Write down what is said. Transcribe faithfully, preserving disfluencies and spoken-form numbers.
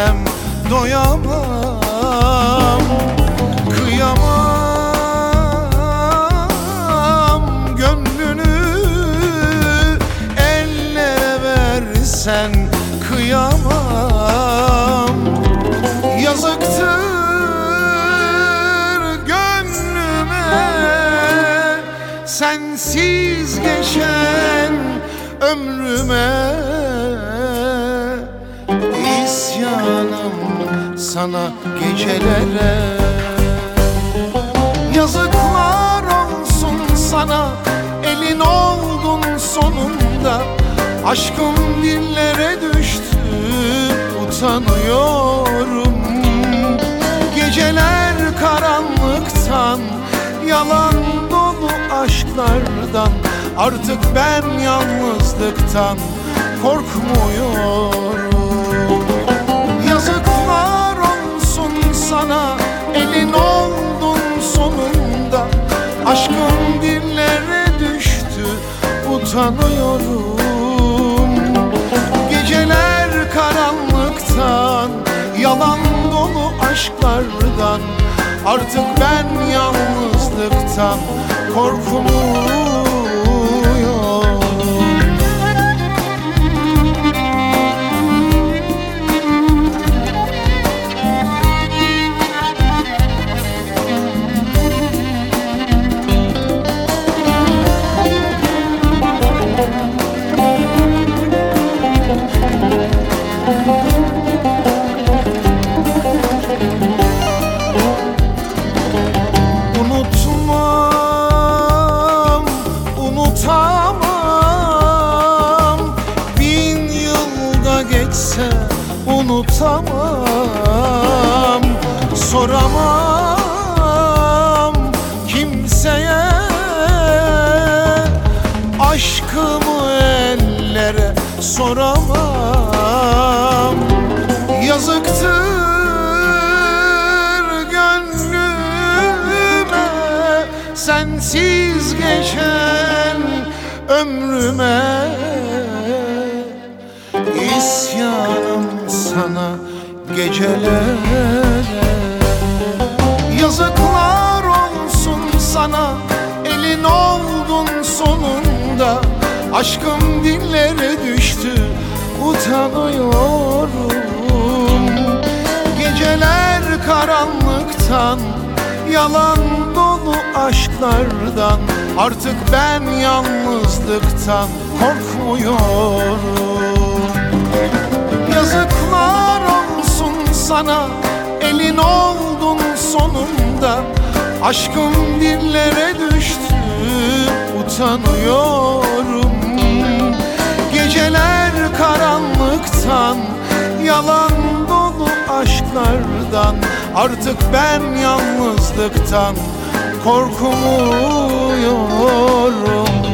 versem doyamam. Kıyamam gönlünü ellere versen kıyamam. Yazıktır gönlüme sensiz geçen ömrüme. İsyanım sana gecelere. Yazıklar olsun sana, elin oldun sonunda. Aşkım dillere düştü, utanıyorum. Geceler karanlıktan, yalan dolu aşklardan. Artık ben yalnızlıktan korkmuyorum. Yazıklar olsun sana, elin oldun sonunda. Aşkım dillere düştü, utanıyorum. Geceler karanlıktan, yalan dolu aşklardan. Artık ben yalnızlıktan korkmuyorum. Unutmam, unutamam. Bin yılda geçse unutamam. Soramam kimseye, aşkımı ellere soramam. Yazıktır gönlüme sensiz geçen ömrüme. İsyanım sana gecelere. Yazıklar olsun sana, elin oldun sonunda. Aşkım dillere düştü, utanıyorum. Geceler karanlıktan, yalan dolu aşklardan. Artık ben yalnızlıktan korkmuyorum. Yazıklar olsun sana, elin oldun sonunda. Aşkım dillere düştü, utanıyorum. Geceler karanlıktan, yalan dolu aşklardan. Artık ben yalnızlıktan korkmuyorum.